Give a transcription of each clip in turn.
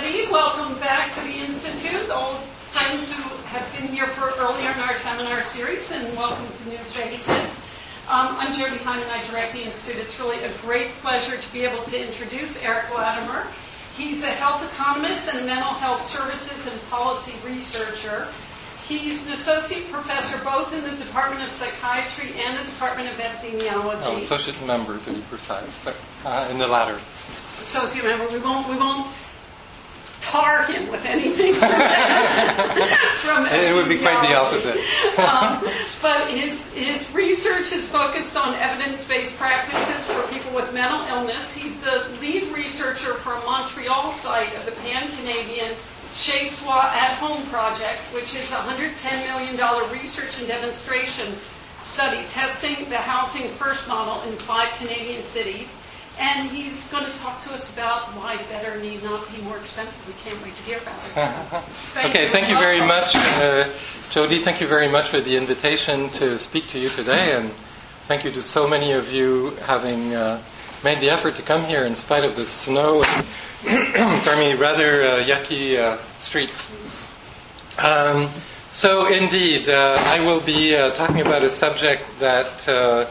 Jody. Welcome back to the Institute, old friends who have been here for earlier in our seminar series, and welcome to new faces. I'm Jody Hyman. I direct the Institute. It's really a great pleasure to be able to introduce Eric Latimer. He's a health economist and mental health services and policy researcher. He's an associate professor both in the Department of Psychiatry and the Department of Epidemiology. Associate member, to be precise, but in the latter. Associate member. We won't tar him with anything from it would be quite the opposite. But his research is focused on evidence-based practices for people with mental illness. He's the lead researcher for a Montreal site of the Pan-Canadian Chez Soi at Home project, which is a $110 million research and demonstration study testing the housing first model in 5 Canadian cities. And he's going to talk to us about why better need not be more expensive. We can't wait to hear about it. Thank you very much, Jody. Thank you very much for the invitation to speak to you today, and thank you to so many of you having made the effort to come here in spite of the snow and rather yucky streets. So indeed, I will be talking about a subject that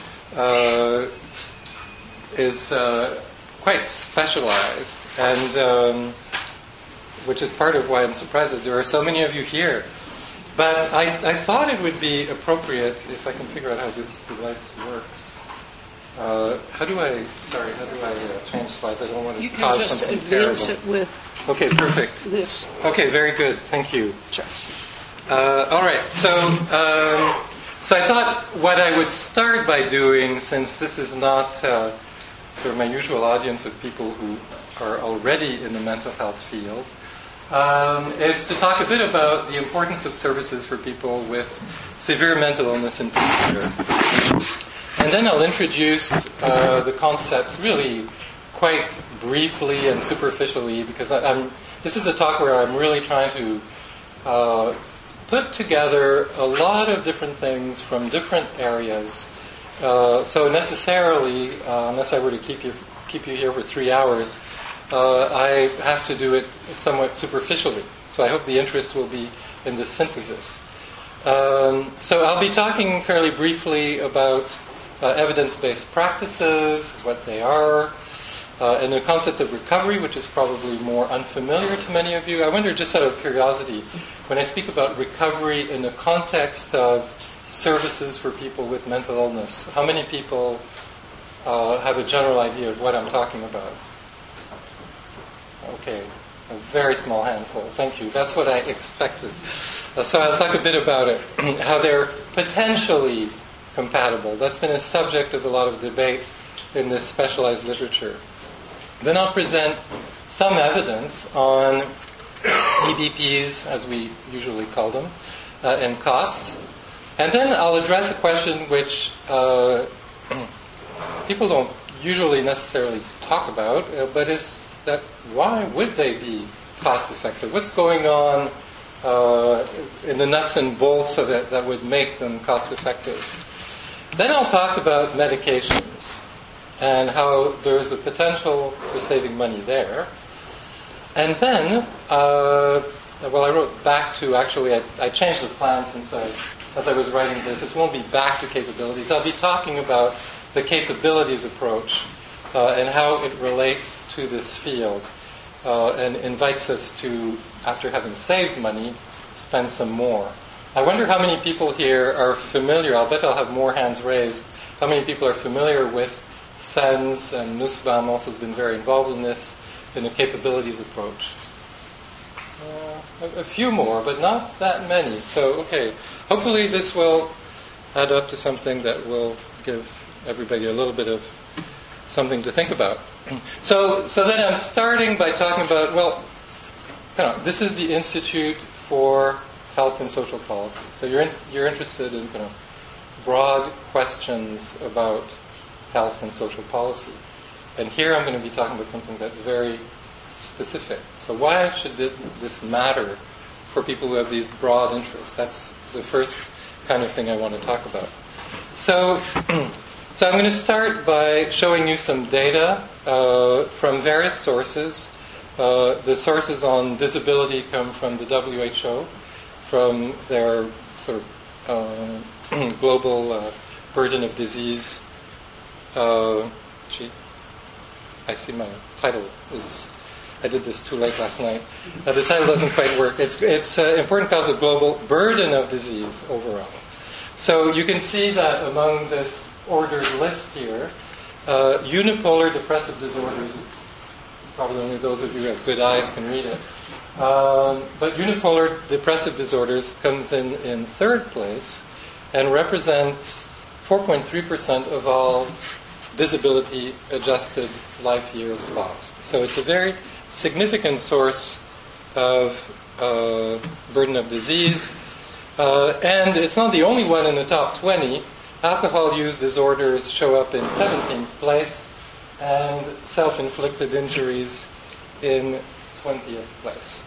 is quite specialized, and which is part of why I'm surprised that there are so many of you here. But I thought it would be appropriate, if I can figure out how this device works. How do I change slides? I don't want to cause something terrible. You can just advance it with Okay, perfect. This. Okay, very good. Thank you. Sure. All right, so I thought what I would start by doing, since this is not sort of my usual audience of people who are already in the mental health field, is to talk a bit about the importance of services for people with severe mental illness in particular. And then I'll introduce the concepts really quite briefly and superficially, because this is a talk where I'm really trying to put together a lot of different things from different areas. So necessarily, unless I were to keep you here for 3 hours, I have to do it somewhat superficially. So I hope the interest will be in the synthesis. So I'll be talking fairly briefly about evidence-based practices, what they are, and the concept of recovery, which is probably more unfamiliar to many of you. I wonder, just out of curiosity, when I speak about recovery in the context of services for people with mental illness, how many people have a general idea of what I'm talking about? Okay, a very small handful. Thank you. That's what I expected. So I'll talk a bit about it, how they're potentially compatible. That's been a subject of a lot of debate in this specialized literature. Then I'll present some evidence on EBPs, as we usually call them, and costs. And then I'll address a question which people don't usually necessarily talk about, but is that why would they be cost effective? What's going on in the nuts and bolts of it that would make them cost effective? Then I'll talk about medications and how there's a potential for saving money there. And then, I wrote back to, actually, I changed the plan as I was writing this. It won't be back to capabilities. I'll be talking about the capabilities approach and how it relates to this field and invites us to, after having saved money, spend some more. I wonder how many people here are familiar, I'll bet I'll have more hands raised, how many people are familiar with SENS, and Nussbaum also has been very involved in this, in the capabilities approach. A few more, but not that many. So, okay, hopefully this will add up to something that will give everybody a little bit of something to think about. So then I'm starting by talking about, this is the Institute for Health and Social Policy. So you're interested in broad questions about health and social policy. And here I'm going to be talking about something that's very specific. So why should this matter for people who have these broad interests? That's the first kind of thing I want to talk about. So I'm going to start by showing you some data from various sources The sources on disability come from the WHO, from their sort of global burden of disease. I see my title is. I did this too late last night. The title doesn't quite work. It's important cause of global burden of disease overall. So you can see that among this ordered list here, unipolar depressive disorders, probably only those of you who have good eyes can read it, but unipolar depressive disorders comes in third place and represents 4.3% of all disability-adjusted life years lost. So it's a very significant source of burden of disease. And it's not the only one in the top 20. Alcohol use disorders show up in 17th place, and self-inflicted injuries in 20th place.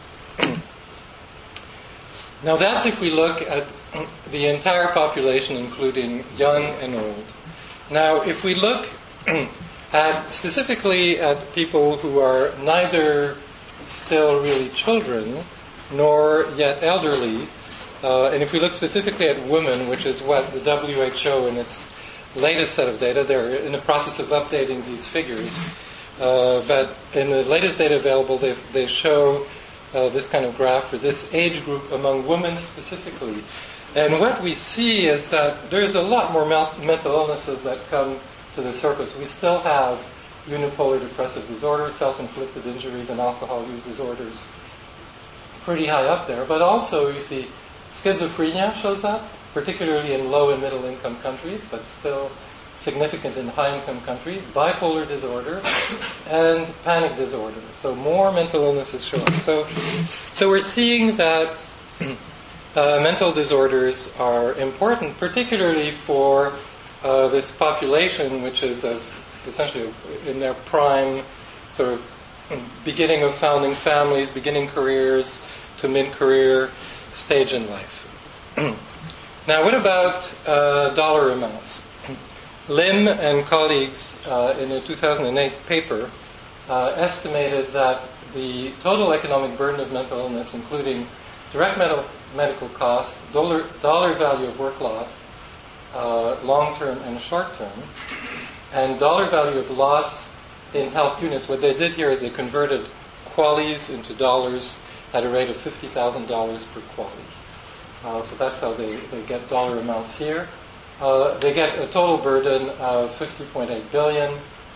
Now that's if we look at the entire population, including young and old. Now if we look specifically at people who are neither still really children nor yet elderly, and if we look specifically at women, which is what the WHO in its latest set of data, they're in the process of updating these figures, but in the latest data available, they show this kind of graph for this age group among women specifically. And what we see is that there's a lot more mental illnesses that come to the surface. We still have unipolar depressive disorder, self-inflicted injuries, and alcohol use disorders pretty high up there. But also you see schizophrenia shows up, particularly in low and middle income countries, but still significant in high income countries, bipolar disorder, and panic disorder. So more mental illnesses show up. So we're seeing that mental disorders are important, particularly for this population, which is essentially in their prime, sort of beginning of founding families, beginning careers to mid-career stage in life. Now, what about dollar amounts? Lim and colleagues in a 2008 paper estimated that the total economic burden of mental illness, including direct medical costs, dollar value of work loss, long-term and short-term, and dollar value of loss in health units. What they did here is they converted QALYs into dollars at a rate of $50,000 per QALY. So that's how they get dollar amounts here. They get a total burden of $50.8 billion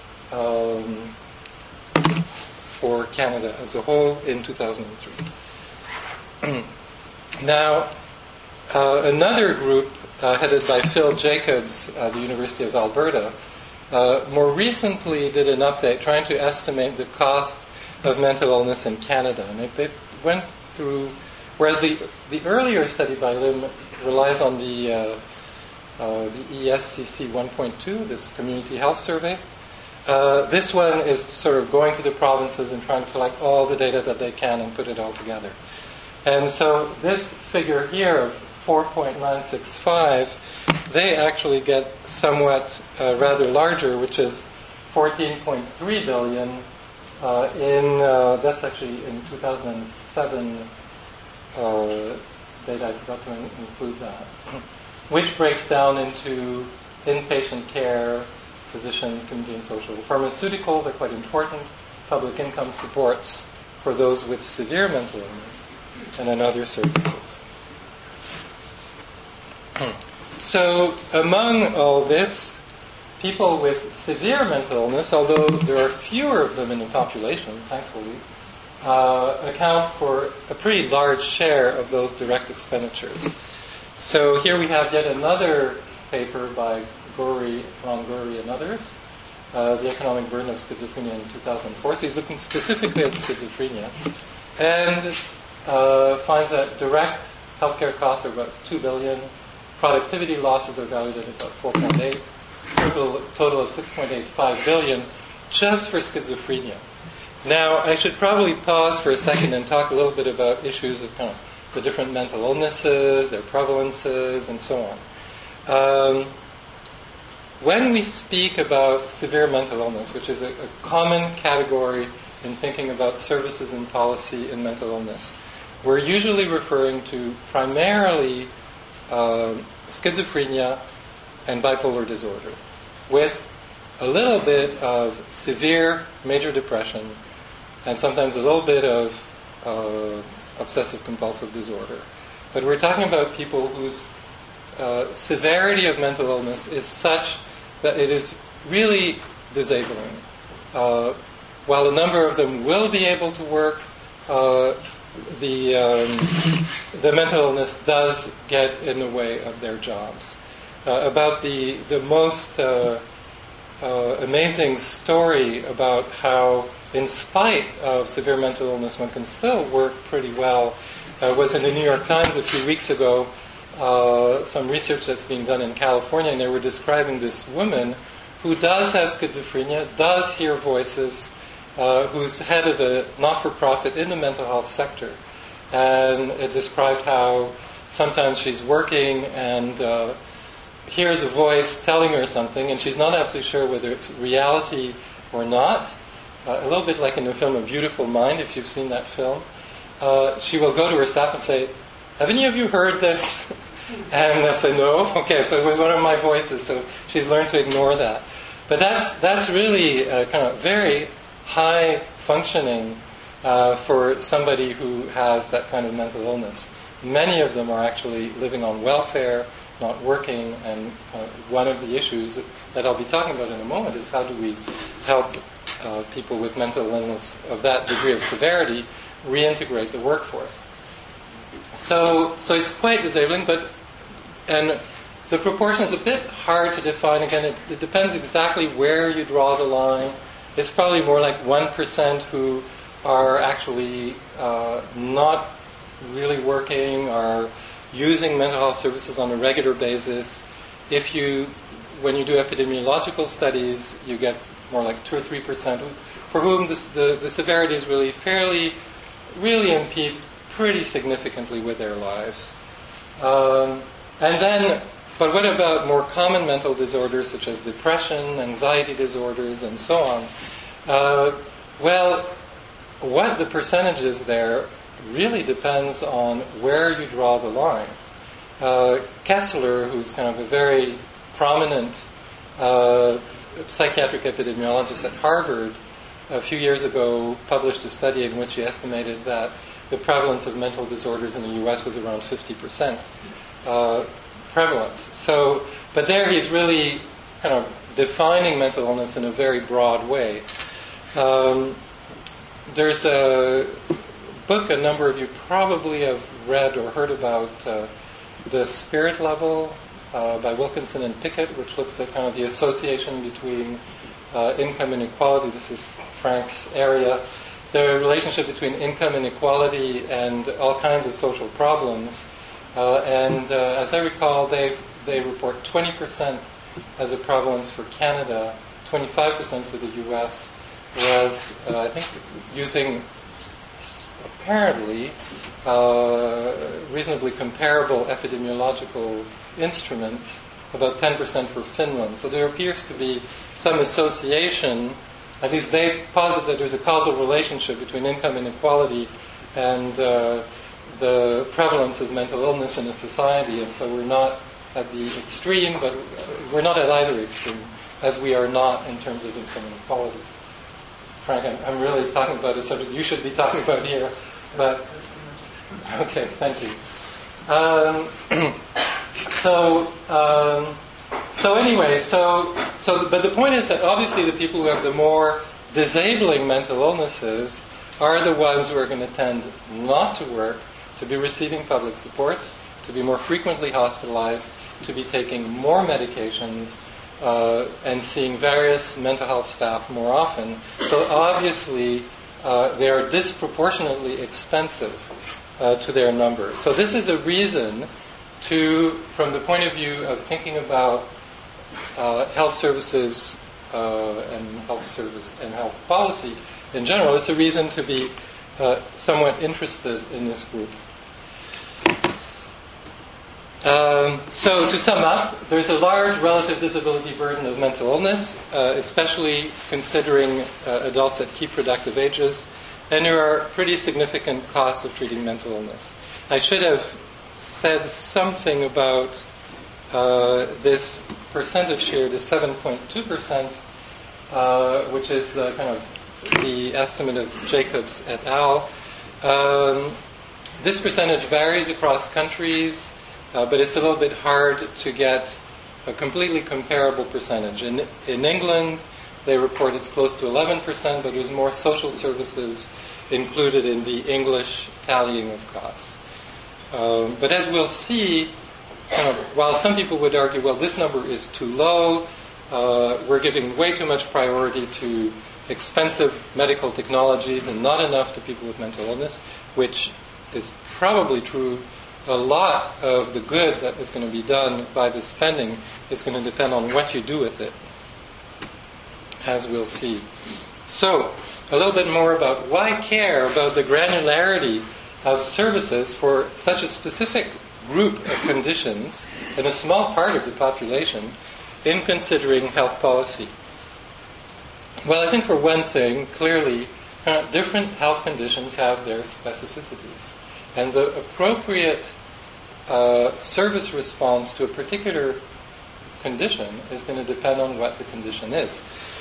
for Canada as a whole in 2003. Now, another group headed by Phil Jacobs at the University of Alberta more recently did an update trying to estimate the cost of mental illness in Canada. And they went through, whereas the earlier study by Lim relies on the ESCC 1.2, this community health survey. This one is sort of going to the provinces and trying to collect all the data that they can and put it all together. And so this figure here of 4.965, they actually get somewhat rather larger, which is 14.3 billion that's actually in 2007 data. I forgot to include that, which breaks down into inpatient care, physicians, community and social. Pharmaceuticals are quite important, public income supports for those with severe mental illness, and then other services. So among all this, people with severe mental illness, although there are fewer of them in the population, thankfully, account for a pretty large share of those direct expenditures. So here we have yet another paper by Ron Gurry and others, The Economic Burden of Schizophrenia in 2004. So he's looking specifically at schizophrenia and finds that direct healthcare costs are about $2 billion. Productivity losses are valued at about 4.8, total of 6.85 billion just for schizophrenia. Now, I should probably pause for a second and talk a little bit about issues of kind of the different mental illnesses, their prevalences, and so on. When we speak about severe mental illness, which is a common category in thinking about services and policy in mental illness, we're usually referring to primarily schizophrenia and bipolar disorder, with a little bit of severe major depression and sometimes a little bit of obsessive-compulsive disorder. But we're talking about people whose severity of mental illness is such that it is really disabling. While a number of them will be able to work, the mental illness does get in the way of their jobs. About the most amazing story about how, in spite of severe mental illness, one can still work pretty well was in the New York Times a few weeks ago. Some research that's being done in California, and they were describing this woman who does have schizophrenia, does hear voices, who's head of a not-for-profit in the mental health sector. And it described how sometimes she's working and hears a voice telling her something, and she's not absolutely sure whether it's reality or not. A little bit like in the film A Beautiful Mind, if you've seen that film. She will go to her staff and say, "Have any of you heard this?" And they'll say, "No." Okay, so it was one of my voices, so she's learned to ignore that. But that's really kind of very high functioning for somebody who has that kind of mental illness. Many of them are actually living on welfare, not working, and one of the issues that I'll be talking about in a moment is how do we help people with mental illness of that degree of severity reintegrate the workforce. So it's quite disabling, and the proportion is a bit hard to define. Again, it depends exactly where you draw the line. It's probably more like 1% who are actually not really working, are using mental health services on a regular basis. When you do epidemiological studies, you get more like 2 or 3% for whom the severity is really impedes pretty significantly with their lives. But what about more common mental disorders such as depression, anxiety disorders, and so on? Well, what the percentage is there really depends on where you draw the line. Kessler, who's kind of a very prominent psychiatric epidemiologist at Harvard, a few years ago published a study in which he estimated that the prevalence of mental disorders in the U.S. was around 50% prevalence. But there he's really kind of defining mental illness in a very broad way. There's a book a number of you probably have read or heard about, The Spirit Level by Wilkinson and Pickett, which looks at kind of the association between income inequality. This is Frank's area. The relationship between income inequality and all kinds of social problems. As I recall, they report 20% as a prevalence for Canada, 25% for the U.S., whereas I think using apparently reasonably comparable epidemiological instruments, about 10% for Finland. So there appears to be some association, at least they posit that there's a causal relationship between income inequality and the prevalence of mental illness in a society, and so we're not at the extreme, but we're not at either extreme, as we are not in terms of income inequality. Frank, I'm really talking about a subject you should be talking about here, but okay, thank you. But the point is that obviously the people who have the more disabling mental illnesses are the ones who are going to tend not to work, to be receiving public supports, to be more frequently hospitalized, to be taking more medications, and seeing various mental health staff more often. So obviously they are disproportionately expensive to their numbers. So this is a reason from the point of view of thinking about health services and health policy in general, it's a reason to be somewhat interested in this group. So to sum up, there's a large relative disability burden of mental illness, especially considering adults at key productive ages, and there are pretty significant costs of treating mental illness. I should have said something about this percentage here, the 7.2%, which is kind of the estimate of Jacobs et al. This percentage varies across countries, but it's a little bit hard to get a completely comparable percentage. In England, they report it's close to 11%, but there's more social services included in the English tallying of costs. But as we'll see, while some people would argue, well, this number is too low, we're giving way too much priority to expensive medical technologies and not enough to people with mental illness, which is probably true. A lot of the good that is going to be done by this spending is going to depend on what you do with it, as we'll see. So, a little bit more about why care about the granularity of services for such a specific group of conditions and a small part of the population in considering health policy. Well, I think for one thing, clearly, different health conditions have their specificities. And the appropriate service response to a particular condition is going to depend on what the condition is.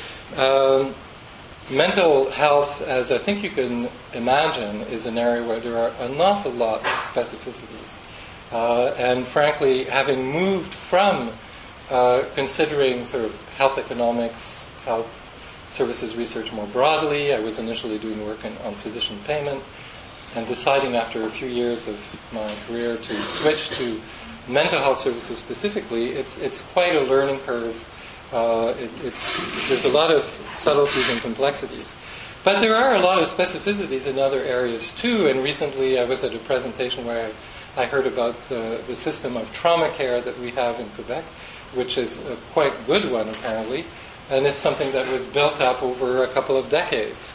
Mental health, as I think you can imagine, is an area where there are an awful lot of specificities. And frankly, having moved from considering sort of health economics, health services research more broadly, I was initially doing work on physician payment, and deciding after a few years of my career to switch to mental health services specifically, it's quite a learning curve. There's a lot of subtleties and complexities. But there are a lot of specificities in other areas too, and recently I was at a presentation where I heard about the system of trauma care that we have in Quebec, which is a quite good one apparently, and it's something that was built up over a couple of decades.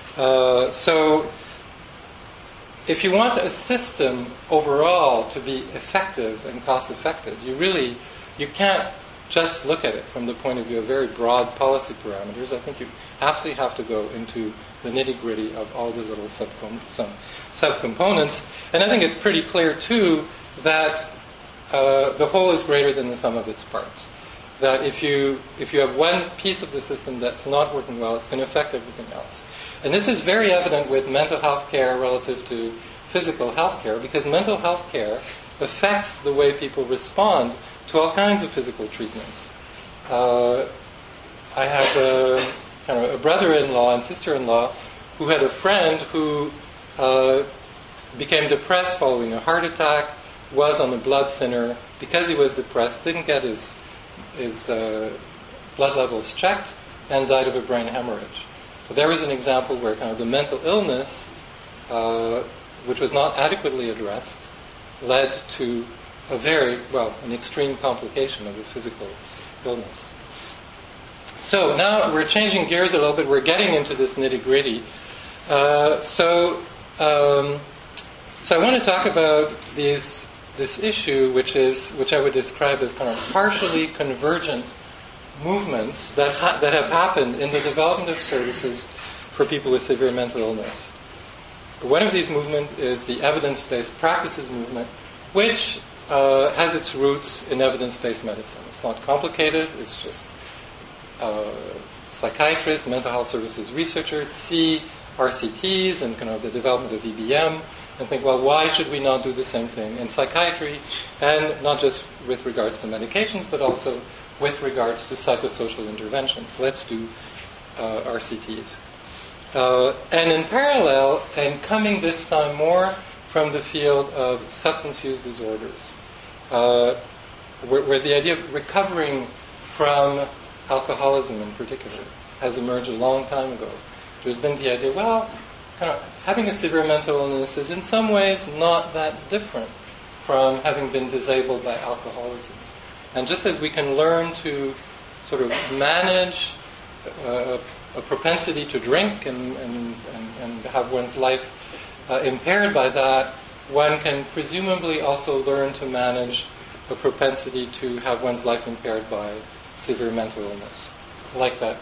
So if you want a system overall to be effective and cost-effective, you can't just look at it from the point of view of very broad policy parameters. I think you absolutely have to go into the nitty-gritty of all the little subcomponents. And I think it's pretty clear, too, that the whole is greater than the sum of its parts. That if you have one piece of the system that's not working well, it's going to affect everything else. And this is very evident with mental health care relative to physical health care, because mental health care affects the way people respond to all kinds of physical treatments. I have a brother-in-law and sister-in-law who had a friend who became depressed following a heart attack, was on a blood thinner because he was depressed, didn't get his blood levels checked, and died of a brain hemorrhage. So there was an example where kind of the mental illness, which was not adequately addressed, led to an extreme complication of a physical illness. So now we're changing gears a little bit. We're getting into this nitty-gritty. So I want to talk about this issue, which I would describe as kind of partially convergent movements that have happened in the development of services for people with severe mental illness. One of these movements is the evidence-based practices movement, which has its roots in evidence-based medicine. It's not complicated. It's just psychiatrists, mental health services researchers see RCTs and kind of the development of EBM and think, well, why should we not do the same thing in psychiatry, and not just with regards to medications, but also with regards to psychosocial interventions. Let's do RCTs. And in parallel, and coming this time more from the field of substance use disorders, where the idea of recovering from alcoholism in particular has emerged a long time ago. There's been the idea, well, kind of having a severe mental illness is in some ways not that different from having been disabled by alcoholism. And just as we can learn to sort of manage a propensity to drink and have one's life impaired by that, one can presumably also learn to manage a propensity to have one's life impaired by severe mental illness, like that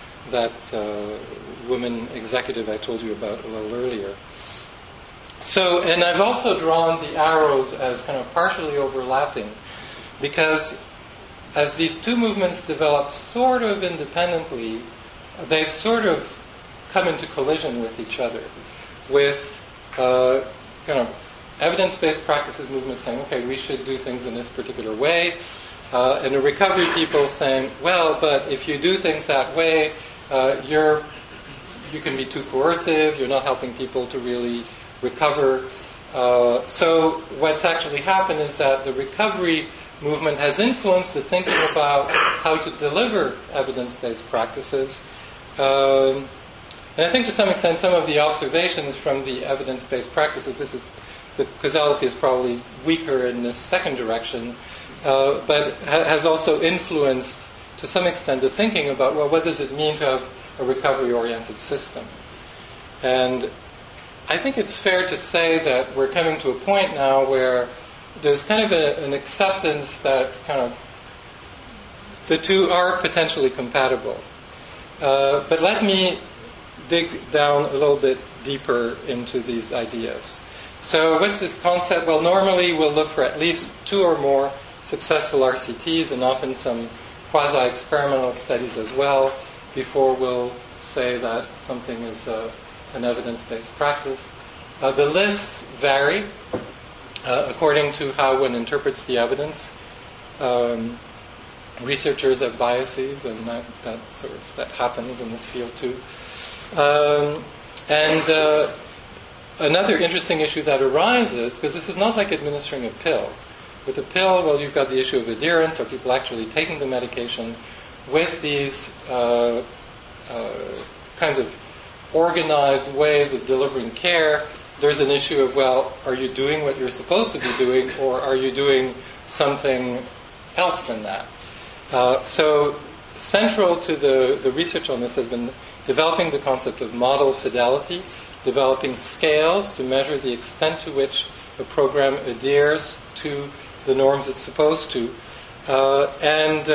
woman executive I told you about a little earlier. So, and I've also drawn the arrows as kind of partially overlapping, because as these two movements develop sort of independently, they've sort of come into collision with each other, with kind of evidence-based practices movement saying, okay, we should do things in this particular way, and the recovery people saying, well, but if you do things that way, you can be too coercive, you're not helping people to really recover. So what's actually happened is that the recovery movement has influenced the thinking about how to deliver evidence-based practices. And I think to some extent some of the observations from the evidence-based practices, the causality is probably weaker in this second direction, but has also influenced to some extent the thinking about, well, what does it mean to have a recovery-oriented system? And I think it's fair to say that we're coming to a point now where there's kind of an acceptance that kind of the two are potentially compatible. But let me dig down a little bit deeper into these ideas. So what's this concept? Well, normally we'll look for at least 2 or more successful RCTs and often some quasi-experimental studies as well before we'll say that something is an evidence-based practice. The lists vary according to how one interprets the evidence. Researchers have biases, and that happens in this field too. Another interesting issue that arises, because this is not like administering a pill. With a pill, well, you've got the issue of adherence, are people actually taking the medication? With these kinds of organized ways of delivering care, there's an issue of, well, are you doing what you're supposed to be doing, or are you doing something else than that? So central to the research on this has been developing the concept of model fidelity, developing scales to measure the extent to which a program adheres to the norms it's supposed to, and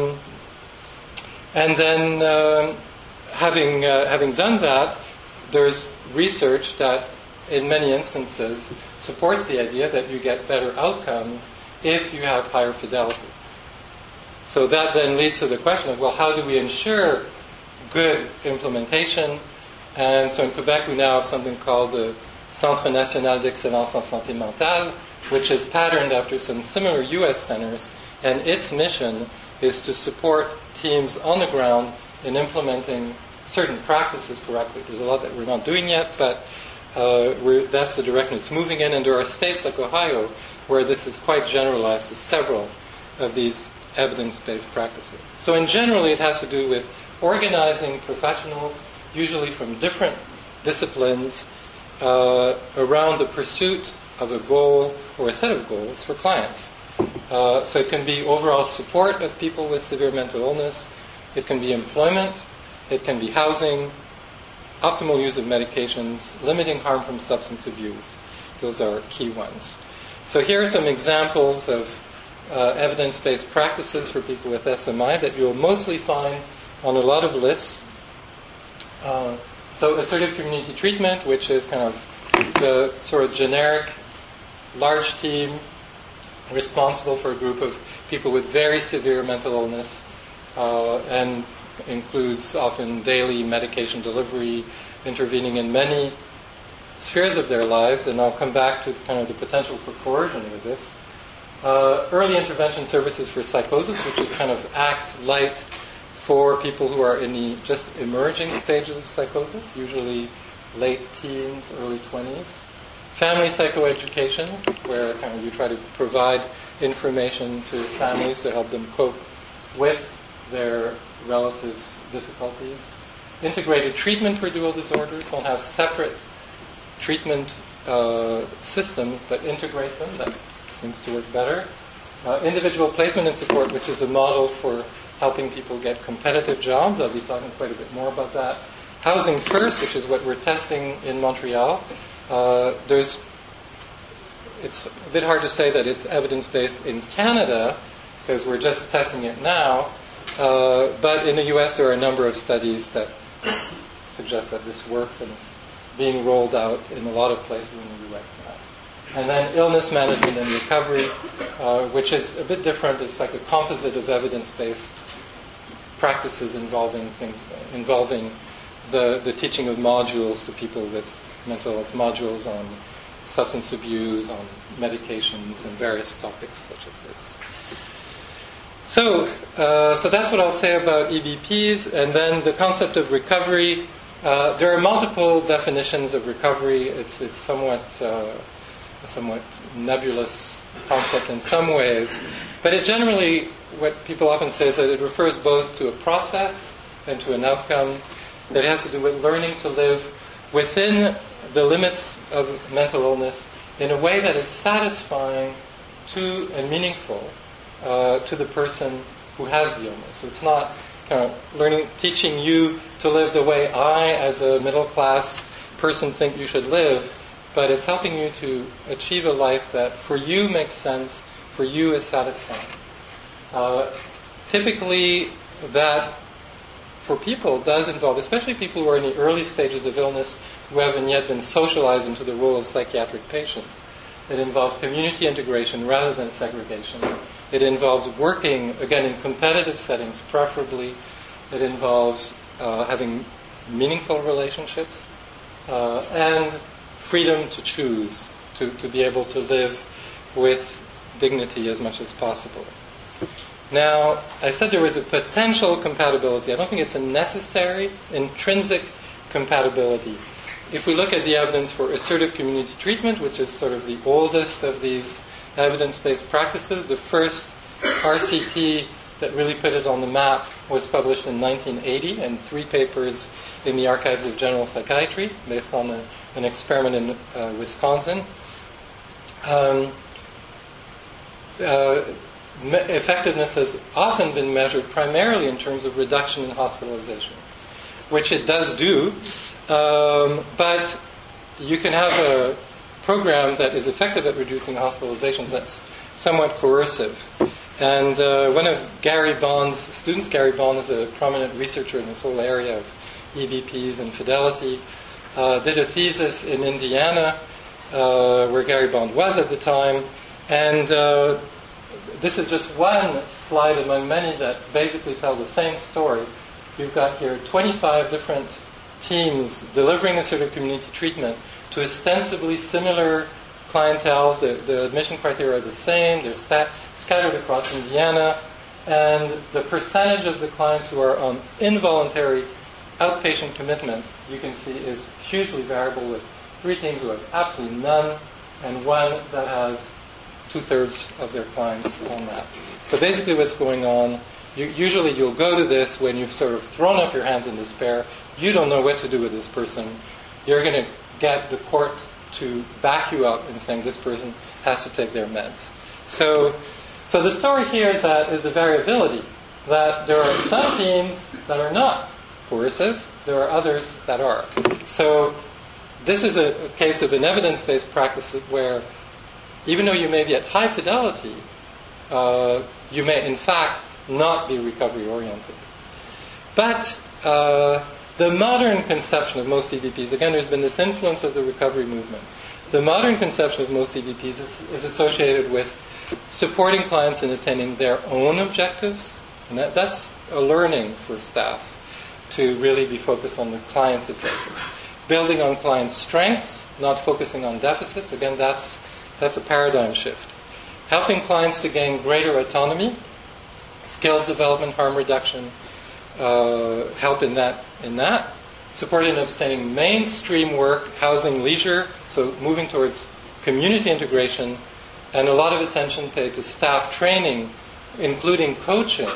then having done that, there's research that in many instances supports the idea that you get better outcomes if you have higher fidelity. So that then leads to the question of, well, how do we ensure good implementation? And so in Quebec we now have something called the Centre National d'Excellence en Santé Mentale, which is patterned after some similar U.S. centers, and its mission is to support teams on the ground in implementing certain practices correctly. There's a lot that we're not doing yet, but that's the direction it's moving in, and there are states like Ohio where this is quite generalized to several of these evidence-based practices. So in general, it has to do with organizing professionals, usually from different disciplines, around the pursuit of a goal or a set of goals for clients. So it can be overall support of people with severe mental illness, it can be employment, it can be housing, optimal use of medications, limiting harm from substance abuse. Those are key ones. So here are some examples of evidence-based practices for people with SMI that you'll mostly find on a lot of lists. So assertive community treatment, which is kind of the sort of generic large team responsible for a group of people with very severe mental illness, and includes often daily medication delivery, intervening in many spheres of their lives, and I'll come back to kind of the potential for coercion with this. Early intervention services for psychosis, which is kind of act light for people who are in the just emerging stages of psychosis, usually late teens, early 20s. Family psychoeducation, where kind of you try to provide information to families to help them cope with their relatives' difficulties. Integrated treatment for dual disorders. Don't have separate treatment systems, but integrate them. That seems to work better. Individual placement and support, which is a model for helping people get competitive jobs. I'll be talking quite a bit more about that. Housing First, which is what we're testing in Montreal. There's it's a bit hard to say that it's evidence-based in Canada, because we're just testing it now. But in the U.S., there are a number of studies that suggest that this works, and it's being rolled out in a lot of places in the U.S. now. And then illness management and recovery, which is a bit different. It's like a composite of evidence-based practices involving the teaching of modules to people with mental health, modules on substance abuse, on medications, and various topics such as this. So that's what I'll say about EBPs. And then the concept of recovery. There are multiple definitions of recovery. It's somewhat nebulous concept in some ways, but it generally, what people often say is that it refers both to a process and to an outcome. That has to do with learning to live within the limits of mental illness in a way that is satisfying to and meaningful to the person who has the illness. So it's not kind of teaching you to live the way I, as a middle-class person, think you should live, but it's helping you to achieve a life that for you makes sense, for you is satisfying. Typically, that for people does involve, especially people who are in the early stages of illness who haven't yet been socialized into the role of psychiatric patient. It involves community integration rather than segregation. It involves working, again, in competitive settings, preferably. It involves having meaningful relationships and freedom to choose, to be able to live with dignity as much as possible. Now, I said there was a potential compatibility. I don't think it's a necessary, intrinsic compatibility. If we look at the evidence for assertive community treatment, which is sort of the oldest of these evidence-based practices, the first RCT that really put it on the map was published in 1980 in 3 papers in the Archives of General Psychiatry, based on an experiment in Wisconsin. Effectiveness has often been measured primarily in terms of reduction in hospitalizations, which it does do, but you can have a program that is effective at reducing hospitalizations that's somewhat coercive. And one of Gary Bond's students, Gary Bond is a prominent researcher in this whole area of EBPs and fidelity, did a thesis in Indiana, where Gary Bond was at the time, and this is just one slide among many that basically tell the same story. You've got here 25 different teams delivering assertive community treatment to ostensibly similar clienteles. The admission criteria are the same. They're scattered across Indiana. And the percentage of the clients who are on involuntary outpatient commitment, you can see, is hugely variable, with 3 teams who have absolutely none and 1 that has 2/3 of their clients on that. So basically what's going on, usually you'll go to this when you've sort of thrown up your hands in despair. You don't know what to do with this person. You're going to get the court to back you up in saying this person has to take their meds. So the story here is the variability, that there are some teams that are not coercive, there are others that are. So this is a case of an evidence-based practice where even though you may be at high fidelity, you may in fact not be recovery-oriented. But the modern conception of most EBPs, again, there's been this influence of the recovery movement. The modern conception of most EBPs is associated with supporting clients in attaining their own objectives. And that's a learning for staff, to really be focused on the client's objectives. Building on clients' strengths, not focusing on deficits. Again, that's a paradigm shift. Helping clients to gain greater autonomy, skills development, harm reduction, help in that. Supporting and abstaining mainstream work, housing, leisure, so moving towards community integration, and a lot of attention paid to staff training, including coaching,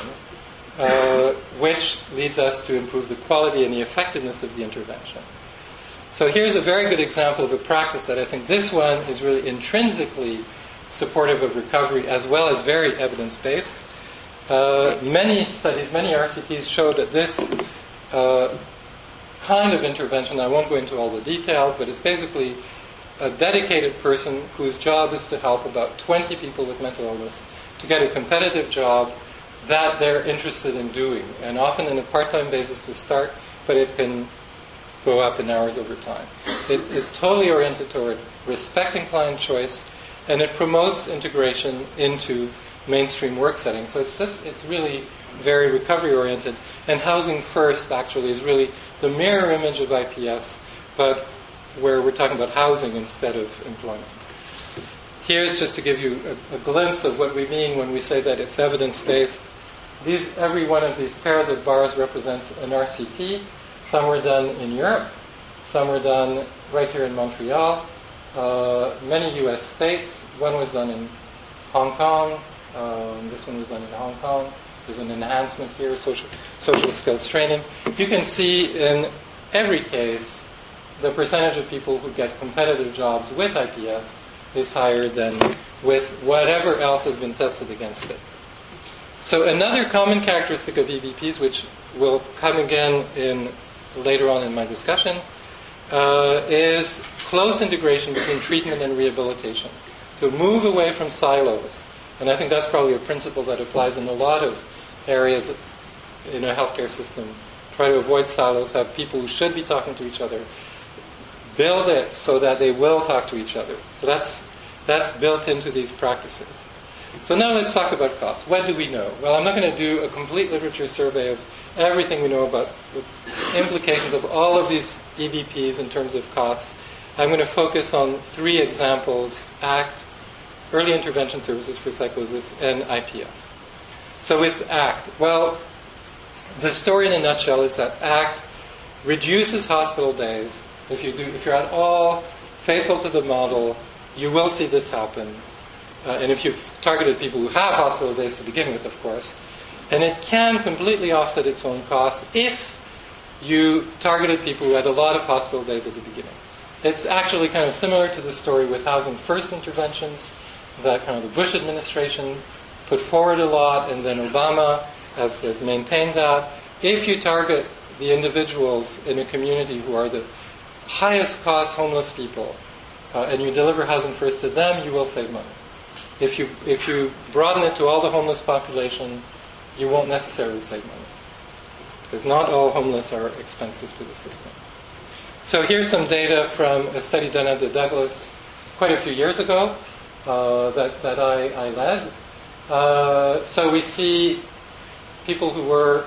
which leads us to improve the quality and the effectiveness of the intervention. So here's a very good example of a practice that I think this one is really intrinsically supportive of recovery as well as very evidence-based. Many studies, many RCTs show that this kind of intervention, I won't go into all the details, but it's basically a dedicated person whose job is to help about 20 people with mental illness to get a competitive job that they're interested in doing, and often in a part-time basis to start, but it can go up in hours over time. It is totally oriented toward respecting client choice, and it promotes integration into mainstream work settings. So it's really very recovery oriented. And Housing First actually is really the mirror image of IPS, but where we're talking about housing instead of employment. Here's just to give you a glimpse of what we mean when we say that it's evidence-based. Every one of these pairs of bars represents an RCT. Some were done in Europe, some were done right here in Montreal, many US states. One was done in Hong Kong, this one was done in Hong Kong. There's an enhancement here, social skills training. You can see in every case the percentage of people who get competitive jobs with IPS is higher than with whatever else has been tested against it. So another common characteristic of EBPs, which will come again later on in my discussion, is close integration between treatment and rehabilitation. So move away from silos. And I think that's probably a principle that applies in a lot of areas in a healthcare system. Try to avoid silos, have people who should be talking to each other. Build it so that they will talk to each other. So that's built into these practices. So now let's talk about costs. What do we know? Well, I'm not going to do a complete literature survey of everything we know about the implications of all of these EBPs in terms of costs. I'm going to focus on 3 examples: ACT, Early Intervention Services for Psychosis, and IPS. So with ACT, well, the story in a nutshell is that ACT reduces hospital days. If you're at all faithful to the model, you will see this happen. And if you've targeted people who have hospital days to begin with, of course. And it can completely offset its own costs if you targeted people who had a lot of hospital days at the beginning. It's actually kind of similar to the story with Housing First interventions that kind of the Bush administration put forward a lot, and then Obama has maintained that. If you target the individuals in a community who are the highest cost homeless people, and you deliver Housing First to them, you will save money. If you broaden it to all the homeless population, you won't necessarily save money, because not all homeless are expensive to the system. So here's some data from a study done at the Douglas quite a few years ago that I led. So we see people who were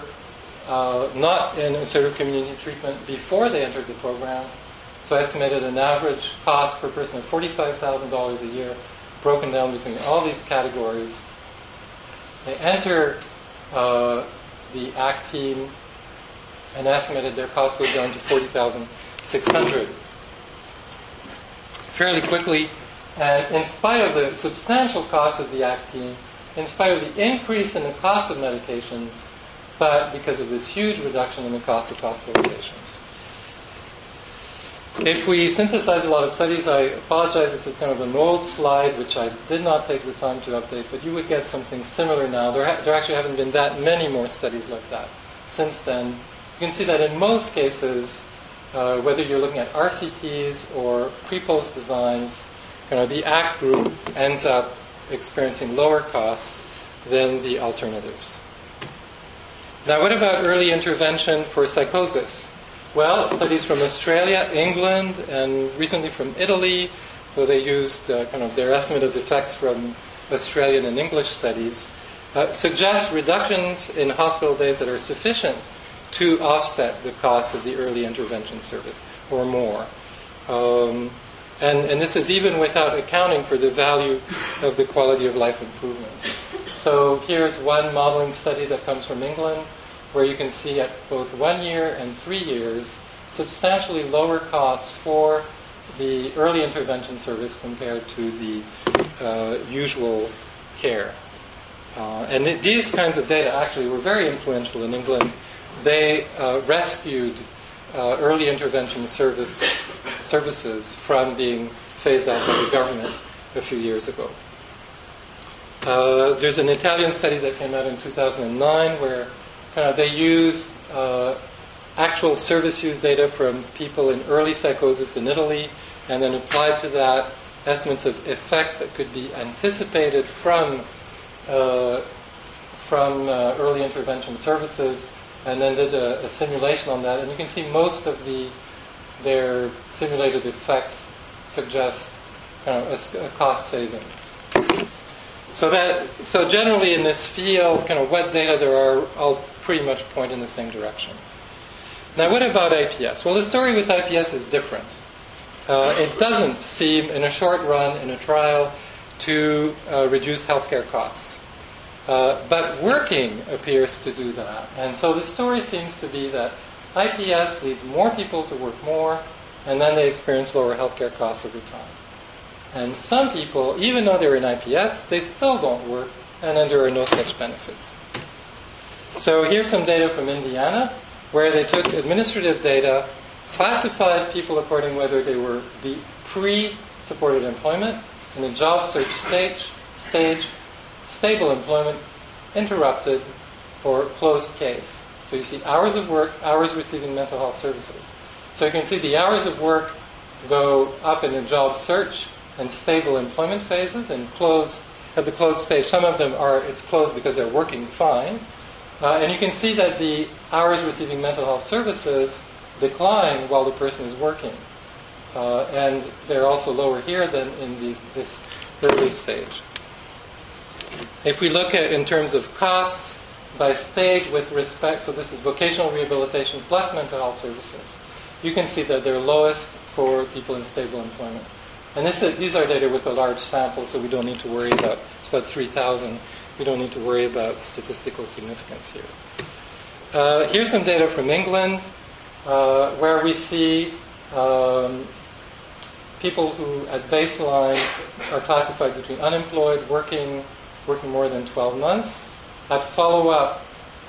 not in assertive community treatment before they entered the program. So I estimated an average cost per person of $45,000 a year, broken down between all these categories. They enter the ACT team and estimated their cost goes down to $40,600 fairly quickly. And in spite of the substantial cost of the ACT team, in spite of the increase in the cost of medications, but because of this huge reduction in the cost of hospitalizations. If we synthesize a lot of studies, I apologize, this is kind of an old slide which I did not take the time to update, but you would get something similar now. There actually haven't been that many more studies like that since then. You can see that in most cases, whether you're looking at RCTs or pre-post designs, the ACT group ends up experiencing lower costs than the alternatives. Now, what about early intervention for psychosis? Well, studies from Australia, England, and recently from Italy, though they used their estimate of effects from Australian and English studies, suggest reductions in hospital days that are sufficient to offset the cost of the early intervention service, or more. And this is even without accounting for the value of the quality of life improvements. So here's one modeling study that comes from England, where you can see at both 1 year and 3 years substantially lower costs for the early intervention service compared to the usual care. And these kinds of data actually were very influential in England. They rescued early intervention services from being phased out by the government a few years ago. There's an Italian study that came out in 2009 where they used actual service use data from people in early psychosis in Italy and then applied to that estimates of effects that could be anticipated from early intervention services, and then did a simulation on that. And you can see most of their simulated effects suggest kind of a cost savings. So generally in this field, kind of what data there are, all pretty much point in the same direction. Now, what about IPS? Well, the story with IPS is different. It doesn't seem, in a short run, in a trial, to reduce healthcare costs. But working appears to do that. And so the story seems to be that IPS leads more people to work more, and then they experience lower healthcare costs over time. And some people, even though they're in IPS, they still don't work, and then there are no such benefits. So here's some data from Indiana, where they took administrative data, classified people according whether they were the pre-supported employment, in the job search stage, stable employment, interrupted, or closed case. So you see hours of work, hours receiving mental health services. So you can see the hours of work go up in the job search and stable employment phases, and at the closed stage. Some of them it's closed because they're working fine. And you can see that the hours receiving mental health services decline while the person is working. And they're also lower here than in this early stage. If we look at in terms of costs by stage with respect, so this is vocational rehabilitation plus mental health services, you can see that they're lowest for people in stable employment. And these are data with a large sample, so we don't need to worry about, it's about 3,000, we don't need to worry about statistical significance here. Here's some data from England, where we see people who at baseline are classified between unemployed, working more than 12 months. At follow-up,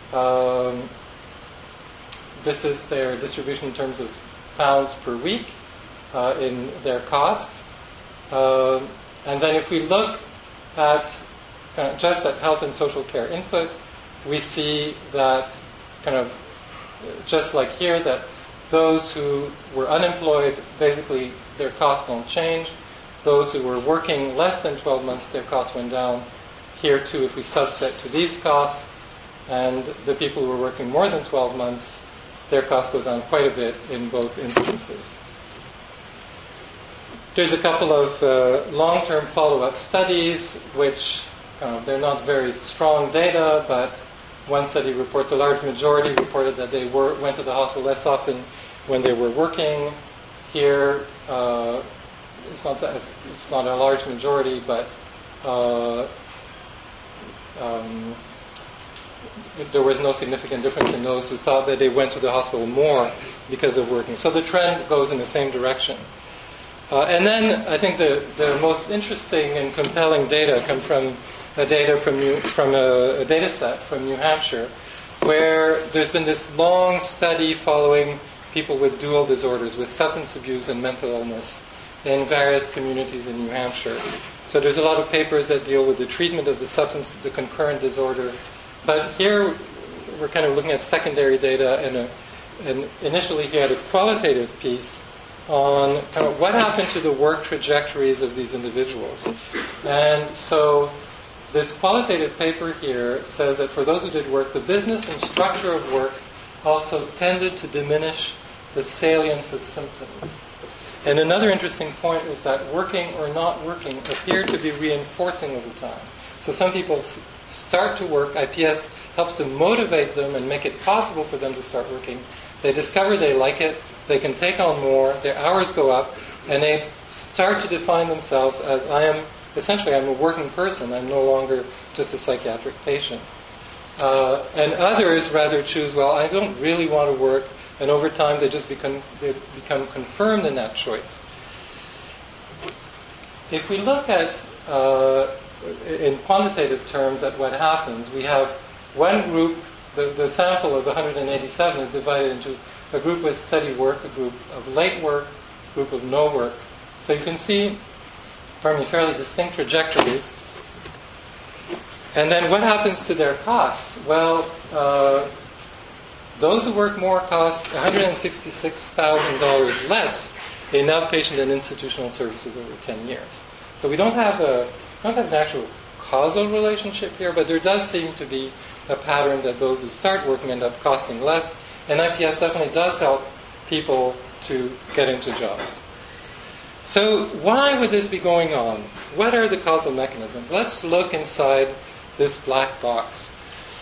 this is their distribution in terms of pounds per week in their costs. And then if we look at just at health and social care input, we see that kind of just like here, that those who were unemployed, basically their costs don't change. Those who were working less than 12 months, their costs went down. Here too, if we subset to these costs, and the people who were working more than 12 months, their costs go down quite a bit in both instances. There's a couple of long-term follow-up studies, which they're not very strong data, but one study reports a large majority reported that they went to the hospital less often when they were working. Here, it's not a large majority, but there was no significant difference in those who thought that they went to the hospital more because of working. So the trend goes in the same direction. And then I think the most interesting and compelling data come from a data set from New Hampshire, where there's been this long study following people with dual disorders, with substance abuse and mental illness, in various communities in New Hampshire. So there's a lot of papers that deal with the treatment of the concurrent disorder. But here we're kind of looking at secondary data, and initially he had a qualitative piece on kind of what happened to the work trajectories of these individuals. And so this qualitative paper here says that for those who did work, the business and structure of work also tended to diminish the salience of symptoms. And another interesting point is that working or not working appear to be reinforcing over time. So some people start to work, IPS helps to motivate them and make it possible for them to start working. They discover they like it, they can take on more, their hours go up, and they start to define themselves as I'm a working person, I'm no longer just a psychiatric patient. And others rather choose, well, I don't really want to work, and over time they become confirmed in that choice. If we look at, in quantitative terms, at what happens, we have one group, the sample of 187 is divided into a group with steady work, a group of late work, a group of no work. So you can see from fairly distinct trajectories. And then what happens to their costs? Well, those who work more cost $166,000 less in outpatient and institutional services over 10 years. So we don't have an actual causal relationship here, but there does seem to be a pattern that those who start working end up costing less, and IPS definitely does help people to get into jobs. So why would this be going on? What are the causal mechanisms? Let's look inside this black box.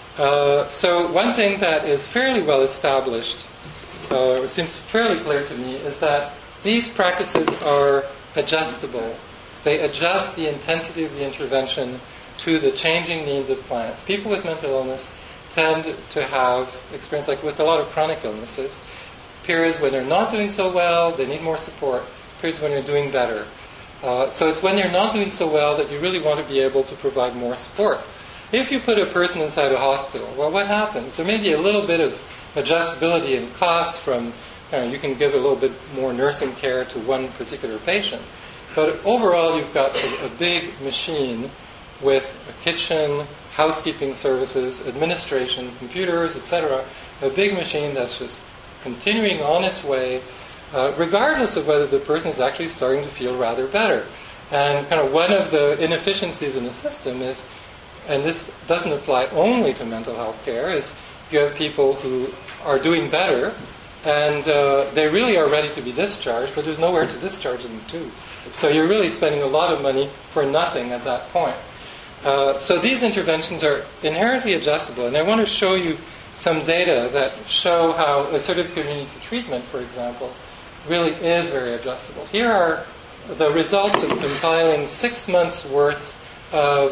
So one thing that is fairly well established, or seems fairly clear to me, is that these practices are adjustable. They adjust the intensity of the intervention to the changing needs of clients. People with mental illness tend to have experience, like with a lot of chronic illnesses, periods when they're not doing so well, they need more support, periods when they're doing better. So it's when they're not doing so well that you really want to be able to provide more support. If you put a person inside a hospital, well, what happens? There may be a little bit of adjustability in costs from, you can give a little bit more nursing care to one particular patient. But overall, you've got a big machine with a kitchen, housekeeping services, administration, computers, etc. A big machine that's just continuing on its way, regardless of whether the person is actually starting to feel rather better. And kind of one of the inefficiencies in the system is, and this doesn't apply only to mental health care, is you have people who are doing better and they really are ready to be discharged, but there's nowhere to discharge them to. So you're really spending a lot of money for nothing at that point. So these interventions are inherently adjustable, and I want to show you some data that show how assertive community treatment, for example, really is very adjustable. Here are the results of compiling 6 months' worth of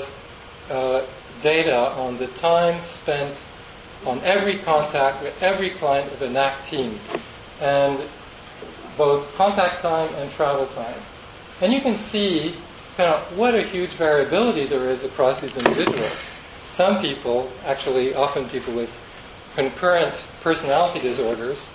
data on the time spent on every contact with every client of the NAC team, and both contact time and travel time. And you can see kind of what a huge variability there is across these individuals. Some people, actually often people with concurrent personality disorders,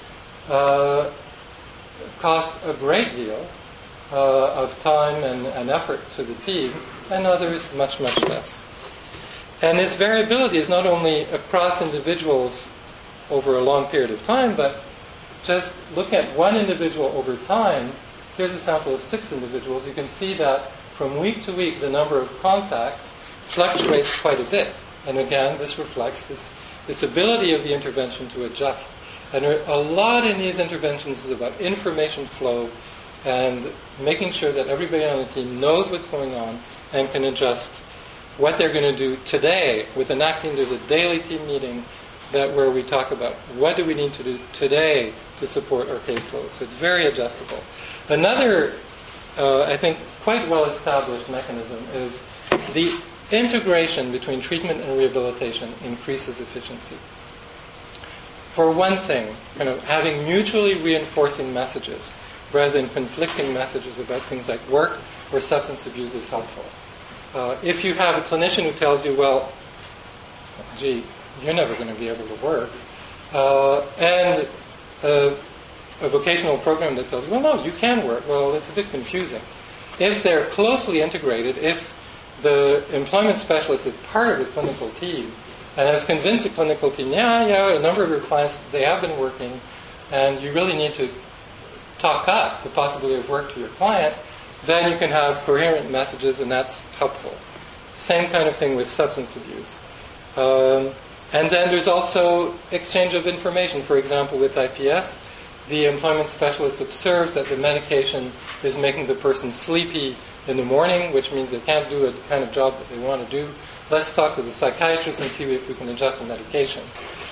cost a great deal of time and effort to the team, and others much, much less. And this variability is not only across individuals over a long period of time, but just look at one individual over time. Here's a sample of 6 individuals. You can see that from week to week, the number of contacts fluctuates quite a bit. And again, this reflects this ability of the intervention to adjust. And a lot in these interventions is about information flow and making sure that everybody on the team knows what's going on and can adjust what they're going to do today. With the NAC team, there's a daily team meeting where we talk about what do we need to do today to support our caseload. So it's very adjustable. Another, I think, quite well-established mechanism is the integration between treatment and rehabilitation increases efficiency. For one thing, kind of having mutually reinforcing messages rather than conflicting messages about things like work or substance abuse is helpful. If you have a clinician who tells you, well, gee, you're never going to be able to work, and a vocational program that tells you, well, no, you can work, well, it's a bit confusing. If they're closely integrated, if the employment specialist is part of the clinical team and has convinced the clinical team, a number of your clients, they have been working, and you really need to talk up the possibility of work to your client, then you can have coherent messages, and that's helpful. Same kind of thing with substance abuse. And then there's also exchange of information. For example, with IPS, the employment specialist observes that the medication is making the person sleepy in the morning, which means they can't do a kind of job that they want to do. Let's talk to the psychiatrist and see if we can adjust the medication.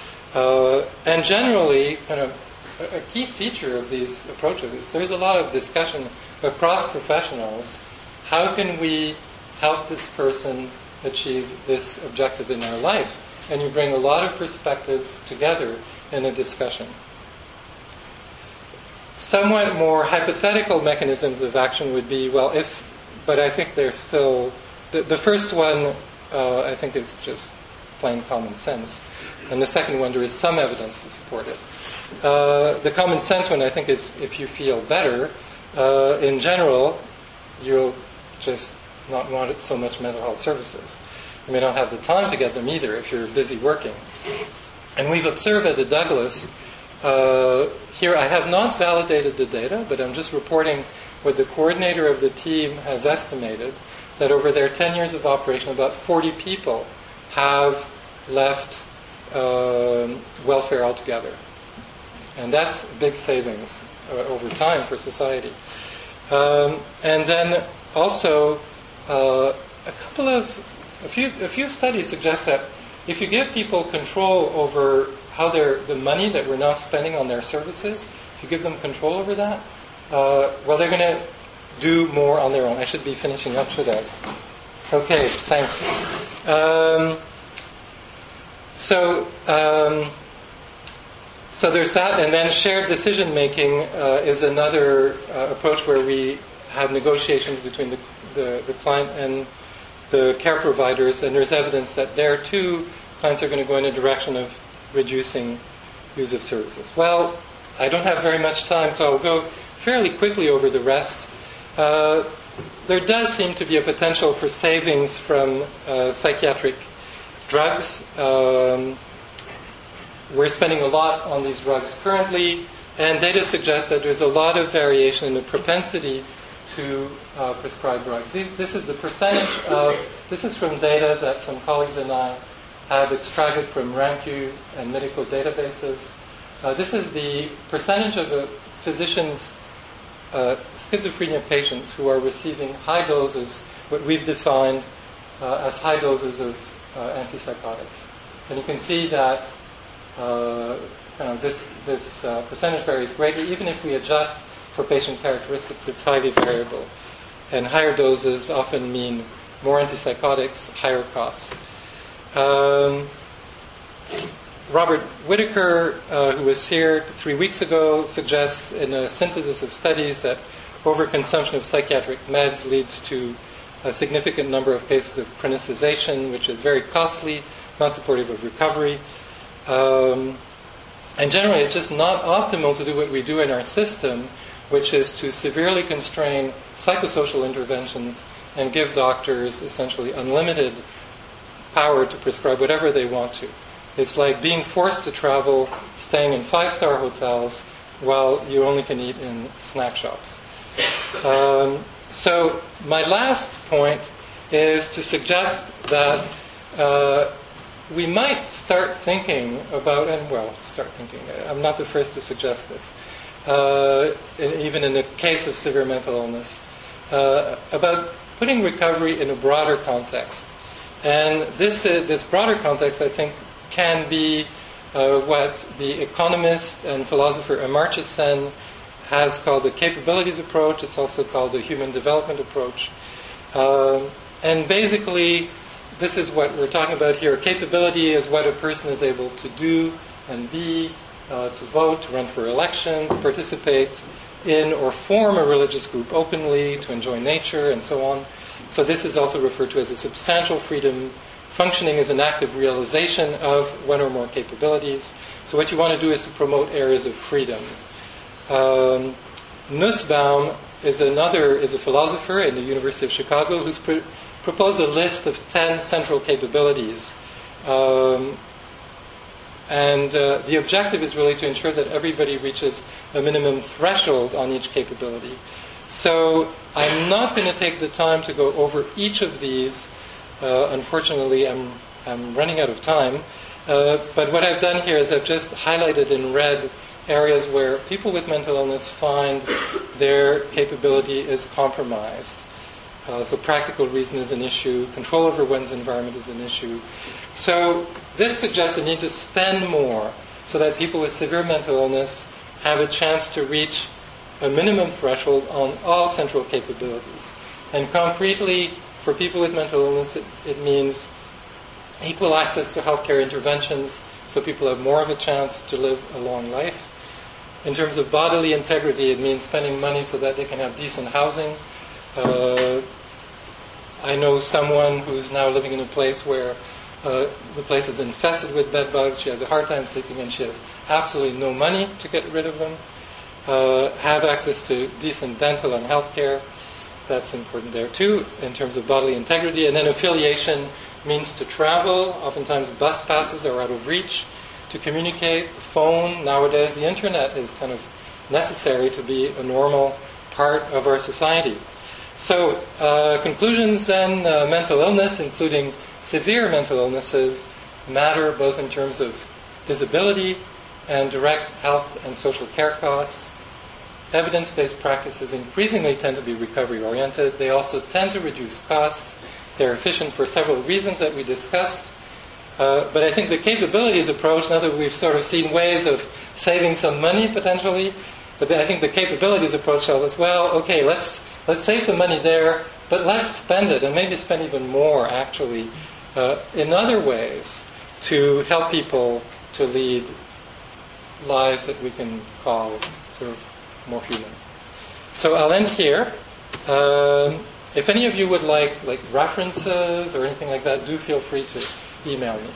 And generally, kind of a key feature of these approaches is there's a lot of discussion across professionals. How can we help this person achieve this objective in their life? And you bring a lot of perspectives together in a discussion. Somewhat more hypothetical mechanisms of action would be, but I think they're still, the first one I think is just plain common sense. And the second one, there is some evidence to support it. The common sense one, I think, is if you feel better, in general, you'll just not want so much mental health services. You may not have the time to get them either if you're busy working. And we've observed at the Douglas here I have not validated the data, but I'm just reporting what the coordinator of the team has estimated, that over their 10 years of operation, about 40 people have left welfare altogether. And that's big savings over time for society. And then also, a few studies suggest that if you give people control over how the money that we're now spending on their services, if you give them control over that, well, they're going to do more on their own. I should be finishing up, should I? Okay, thanks. So there's that, and then shared decision making is another approach where we have negotiations between the client and the care providers, and there's evidence that there too clients are going to go in a direction of reducing use of services. Well, I don't have very much time, so I'll go fairly quickly over the rest. There does seem to be a potential for savings from psychiatric drugs. We're spending a lot on these drugs currently, and data suggests that there's a lot of variation in the propensity to prescribe drugs. This is the percentage of, this is from data that some colleagues and I have extracted from RAMQ and medical databases. This is the percentage of a physician's schizophrenia patients who are receiving high doses, what we've defined as high doses of antipsychotics. And you can see that this percentage varies greatly. Even if we adjust for patient characteristics, it's highly variable. And higher doses often mean more antipsychotics, higher costs. Robert Whitaker, who was here 3 weeks ago, suggests in a synthesis of studies that overconsumption of psychiatric meds leads to a significant number of cases of chronicization, which is very costly, not supportive of recovery. And generally, it's just not optimal to do what we do in our system, which is to severely constrain psychosocial interventions and give doctors essentially unlimited power to prescribe whatever they want to. It's like being forced to travel, staying in 5-star hotels, while you only can eat in snack shops. So my last point is to suggest that we might start thinking about, I'm not the first to suggest this, even in the case of severe mental illness, about putting recovery in a broader context. And this broader context, I think, can be what the economist and philosopher Amartya Sen has called the capabilities approach. It's also called the human development approach. And basically, this is what we're talking about here. Capability is what a person is able to do and be, to vote, to run for election, to participate in or form a religious group openly, to enjoy nature, and so on. So this is also referred to as a substantial freedom. Functioning is an active realization of one or more capabilities. So what you want to do is to promote areas of freedom. Nussbaum is a philosopher in the University of Chicago who's proposed a list of 10 central capabilities. And the objective is really to ensure that everybody reaches a minimum threshold on each capability. So I'm not going to take the time to go over each of these. Unfortunately, I'm running out of time. But what I've done here is I've just highlighted in red areas where people with mental illness find their capability is compromised. So practical reason is an issue. Control over one's environment is an issue. So this suggests a need to spend more so that people with severe mental illness have a chance to reach a minimum threshold on all central capabilities. And concretely, for people with mental illness, it means equal access to healthcare interventions so people have more of a chance to live a long life. In terms of bodily integrity, it means spending money so that they can have decent housing. I know someone who's now living in a place where the place is infested with bed bugs. She has a hard time sleeping and she has absolutely no money to get rid of them. Have access to decent dental and health care. That's important there too, in terms of bodily integrity. And then affiliation means to travel. Oftentimes bus passes are out of reach. to communicate. The phone, nowadays the internet is kind of necessary to be a normal part of our society. So, conclusions then, mental illness, including severe mental illnesses, matter both in terms of disability and direct health and social care costs. Evidence-based practices increasingly tend to be recovery-oriented. They also tend to reduce costs. They're efficient for several reasons that we discussed. But I think the capabilities approach, now that we've sort of seen ways of saving some money potentially, but I think the capabilities approach tells us, well, okay, let's save some money there, but let's spend it, and maybe spend even more actually in other ways to help people to lead lives that we can call sort of more human. So I'll end here. If any of you would like references or anything like that, do feel free to email me.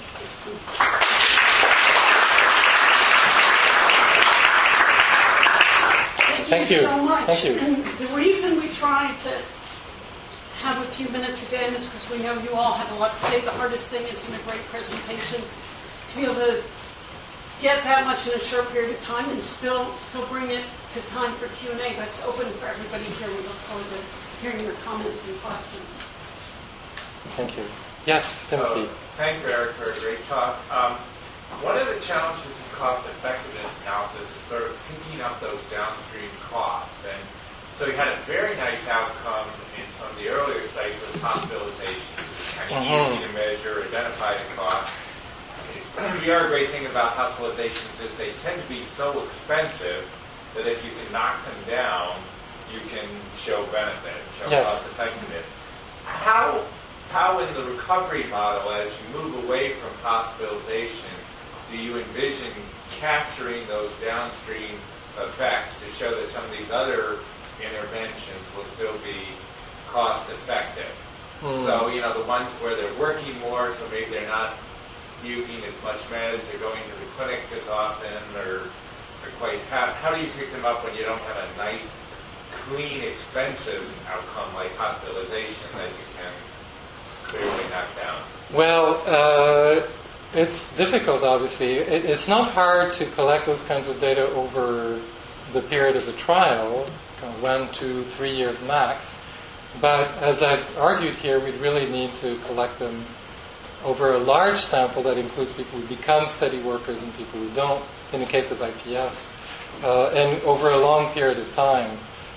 Thank you so much. Thank you. And the reason we try to have a few minutes again is because we know you all have a lot to say. The hardest thing is in a great presentation to be able to get that much in a short period of time and still bring it to time for Q&A. That's open for everybody here. We look forward to hearing your comments and questions. Thank you. Yes, Timothy. Thank you, Eric, for a great talk. One of the challenges in cost-effectiveness analysis is sort of picking up those downstream costs. And so you had a very nice outcome in some of the earlier studies with hospitalization, kind of easy to measure, identify the cost. The other great thing about hospitalizations is they tend to be so expensive that if you can knock them down, you can show benefit, show cost effectiveness. How in the recovery model, as you move away from hospitalization, do you envision capturing those downstream effects to show that some of these other interventions will still be cost effective? So, the ones where they're working more, so maybe they're not using as much meds, they're going to the clinic as often, or quite how do you pick them up when you don't have a nice, clean, expensive outcome like hospitalization that you can clearly knock down? Well, it's difficult, obviously. It's not hard to collect those kinds of data over the period of a trial, 1, 2, 3 years max. But as I've argued here, we'd really need to collect them over a large sample that includes people who become steady workers and people who don't, in the case of IPS, and over a long period of time.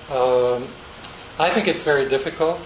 I think it's very difficult.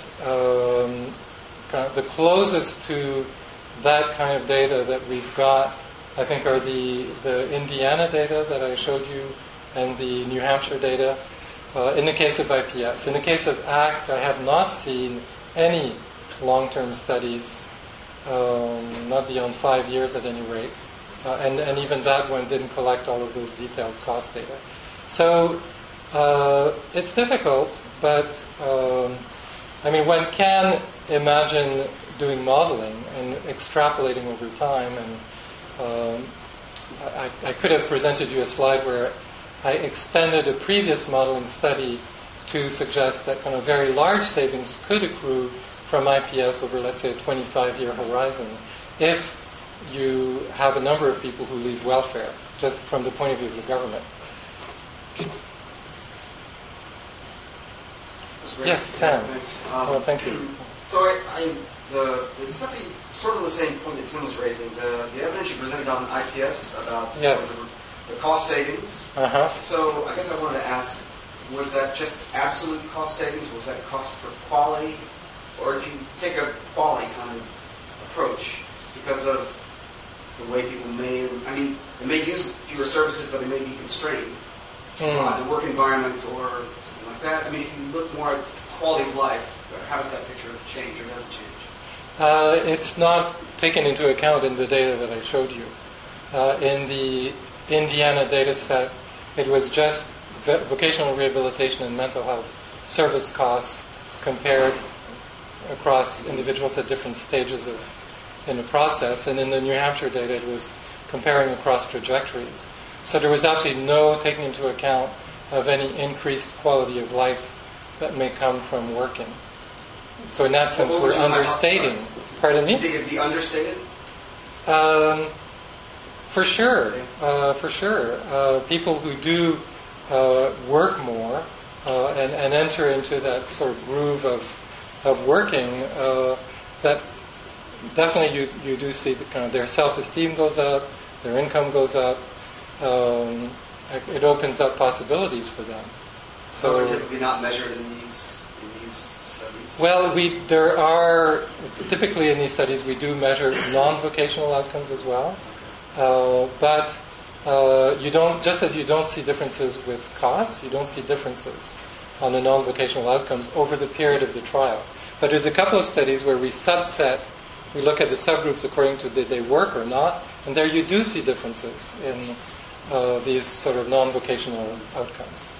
The closest to that kind of data that we've got, I think, are the Indiana data that I showed you and the New Hampshire data in the case of IPS. In the case of ACT, I have not seen any long-term studies, not beyond 5 years at any rate. And even that one didn't collect all of those detailed cost data. So it's difficult, but one can imagine doing modeling and extrapolating over time. And I could have presented you a slide where I extended a previous modeling study to suggest that kind of very large savings could accrue from IPS over, let's say, a 25-year horizon if you have a number of people who leave welfare, just from the point of view of the government. Yes, Sam. Thanks. Well, thank you. So it's sort of the same point that Tim was raising. The evidence you presented on IPS about the cost savings. So I guess I wanted to ask, was that just absolute cost savings? Was that cost per quality? Or if you take a quality kind of approach because of the way people they may use fewer services, but they may be constrained by the work environment or something like that. If you look more at quality of life, how does that picture change or does it change? It's not taken into account in the data that I showed you. In the Indiana data set, it was just vocational rehabilitation and mental health service costs compared across individuals at different stages in the process. And in the New Hampshire data, it was comparing across trajectories. So there was actually no taking into account of any increased quality of life that may come from working. So in that sense, we're understating. Pardon me? You think it'd be understated? For sure. People who do work more and enter into that sort of groove of working, that definitely you do see the kind of their self-esteem goes up, their income goes up. It opens up possibilities for them. So those are typically not measured in these studies? Well, there are typically in these studies we do measure non-vocational outcomes as well, but you don't, just as you don't see differences with costs, you don't see differences on the non-vocational outcomes over the period of the trial. But there's a couple of studies where we look at the subgroups according to did they work or not, and there you do see differences in these sort of non-vocational outcomes.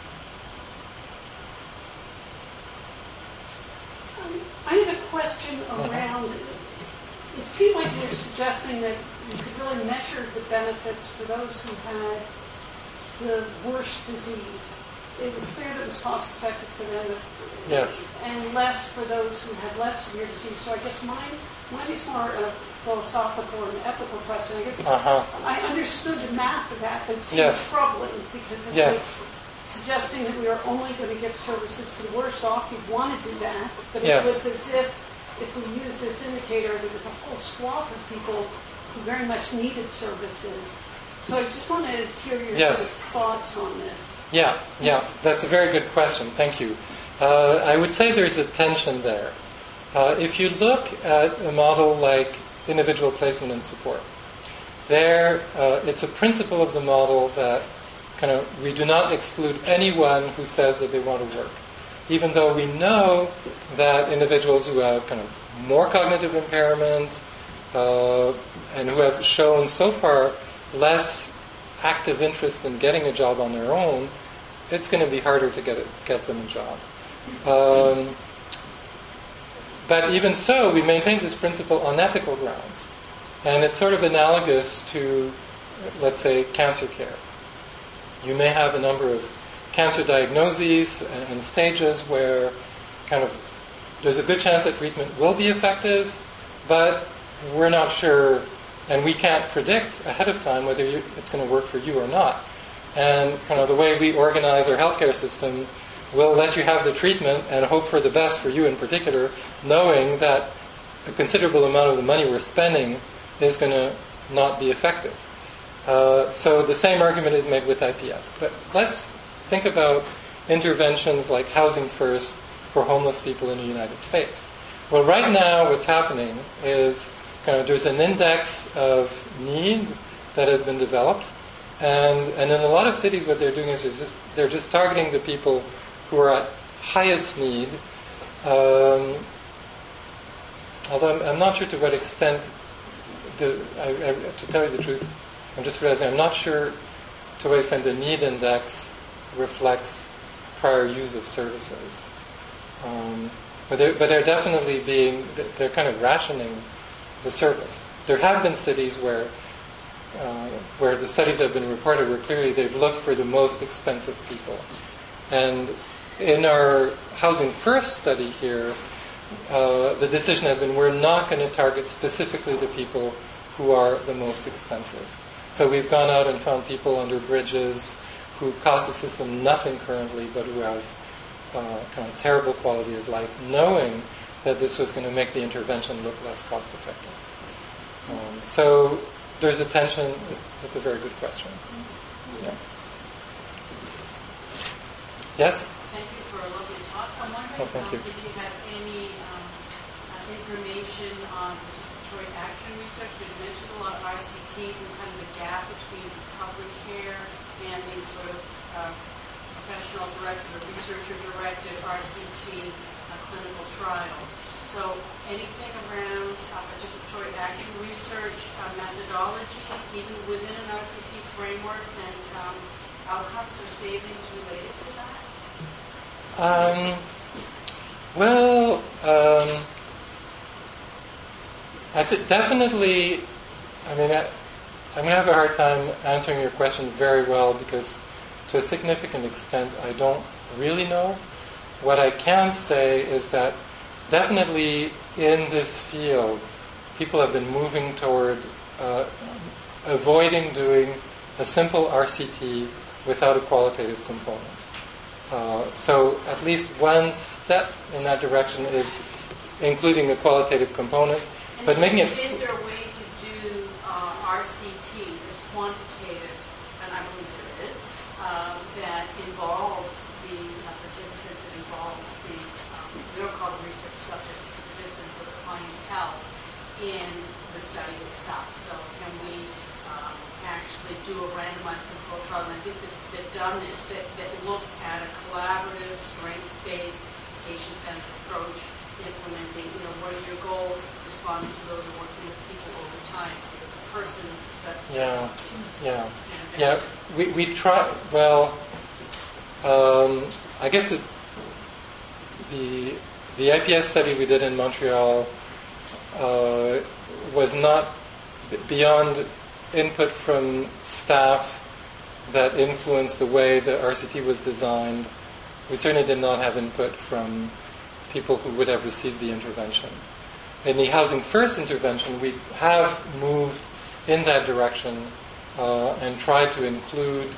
I had a question around, it seemed like you were suggesting that you could really measure the benefits for those who had the worst disease. It was clear that it was cost effective for them, yes, and less for those who had less severe disease. So I guess mine is more a philosophical and ethical question. I guess I understood the math of that, but it seemed troubling because it was suggesting that we are only going to give services to the worst off. You'd want to do that, but it was as if we use this indicator, there was a whole swath of people who very much needed services. So I just wanted to hear your thoughts on this. Yeah, that's a very good question. Thank you. I would say there's a tension there. If you look at a model like individual placement and support, there it's a principle of the model that kind of we do not exclude anyone who says that they want to work, even though we know that individuals who have kind of more cognitive impairment and who have shown so far less active interest in getting a job on their own, it's going to be harder to get them a job. But even so, we maintain this principle on ethical grounds. And it's sort of analogous to, let's say, cancer care. You may have a number of cancer diagnoses and stages where kind of there's a good chance that treatment will be effective, but we're not sure, and we can't predict ahead of time whether it's going to work for you or not. And kind of the way we organize our healthcare system will let you have the treatment and hope for the best for you in particular, knowing that a considerable amount of the money we're spending is going to not be effective. So the same argument is made with IPS. But let's think about interventions like Housing First for homeless people in the United States. Well, right now what's happening is kind of there's an index of need that has been developed, and in a lot of cities what they're doing is they're just targeting the people who are at highest need. Although I'm not sure to what extent, to tell you the truth, I'm just realizing I'm not sure to what extent the need index reflects prior use of services. But they're definitely they're kind of rationing the service. There have been cities where the studies that have been reported were clearly they've looked for the most expensive people. And in our Housing First study here, the decision has been we're not going to target specifically the people who are the most expensive. So we've gone out and found people under bridges who cost the system nothing currently, but who have kind of terrible quality of life, knowing that this was going to make the intervention look less cost effective. So there's a tension. That's a very good question. Yeah. Yes? Thank you for a lovely talk. I'm wondering if you have any information on participatory action research. You mentioned a lot of RCTs and kind of the gap between recovery care and these sort of professional-directed or researcher-directed RCT clinical trials. So anything around participatory action research methodologies, even within an RCT framework, and outcomes or savings related to that? I think definitely. I mean, I'm going to have a hard time answering your question very well because, to a significant extent, I don't really know. What I can say is that definitely in this field, people have been moving toward avoiding doing a simple RCT without a qualitative component. So at least one step in that direction is including a qualitative component, but making it... Is there a way to do RCT as quantitative, and I believe there is, that involves the participant, that involves the, we don't call them research subjects, participants or the clientele in the study itself. So can we actually do a randomized control trial? And I think that done this, that looks at a collaborative, strengths-based, patient-centered approach, implementing, what are your goals, responding to those, and working with people over time, so that the person Yeah. We try. Well, I guess the IPS study we did in Montreal was not beyond input from staff that influenced the way the RCT was designed. We certainly did not have input from people who would have received the intervention. In the Housing First intervention, we have moved in that direction and tried to include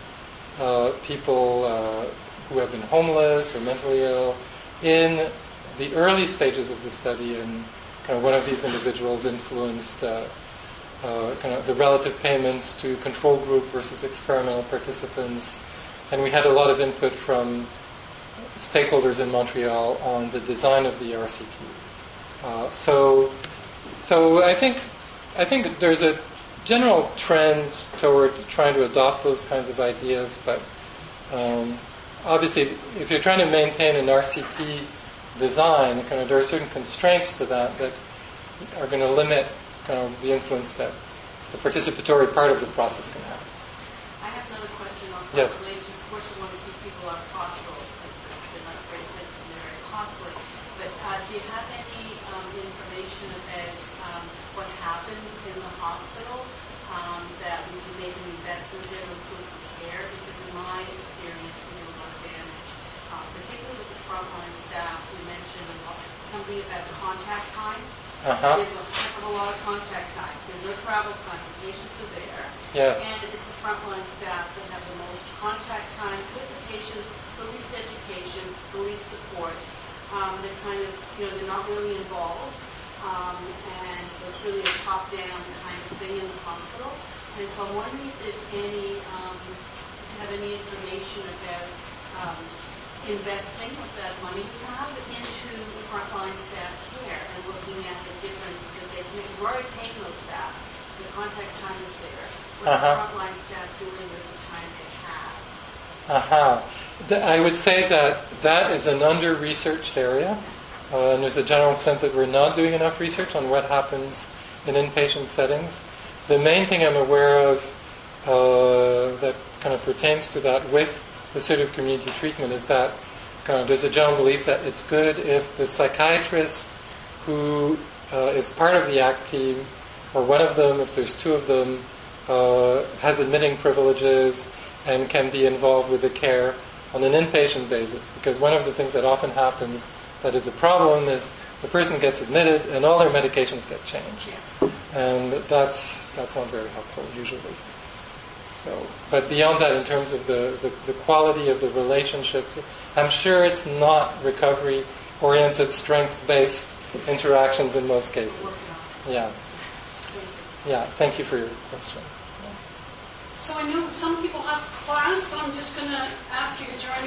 people who have been homeless or mentally ill in the early stages of the study, and kind of one of these individuals influenced kind of the relative payments to control group versus experimental participants, and we had a lot of input from stakeholders in Montreal on the design of the RCT. So I think there's a general trend toward trying to adopt those kinds of ideas, but obviously, if you're trying to maintain an RCT design, kind of there are certain constraints to that are going to limit kind of the influence that the participatory part of the process can have. I have another question also. Yes. Related to, of course, we want to keep people out of hospitals because they're not great places and they're very costly. But do you have any information about what happens in the hospital that we can make an investment in or improve care? Because in my experience, we do a lot of damage, particularly with the frontline staff. You mentioned something about contact time. There's a heck of a lot of contact time. There's no travel time. The patients are there. Yes. And it's the frontline staff that have the most contact time with the patients, the least education, the least support. They're kind of, they're not really involved. And so it's really a top-down kind of thing in the hospital. And so I'm wondering if there's any, if you have any information about investing of that money you have into the frontline staff care and looking at the difference that they can make. Because we're already paying those staff. The contact time is there. What are the frontline staff doing with the time they have? I would say that is an under-researched area. And there's a general sense that we're not doing enough research on what happens in inpatient settings. The main thing I'm aware of that kind of pertains to that with assertive community treatment is that kind of there's a general belief that it's good if the psychiatrist who is part of the ACT team, or one of them, if there's two of them, has admitting privileges and can be involved with the care on an inpatient basis. Because one of the things that often happens that is a problem is the person gets admitted and all their medications get changed. And that's not very helpful usually. So, but beyond that, in terms of the quality of the relationships, I'm sure it's not recovery-oriented, strengths-based interactions in most cases. Yeah. Thank you for your question. So I know some people have class, so I'm just going to ask you to join me.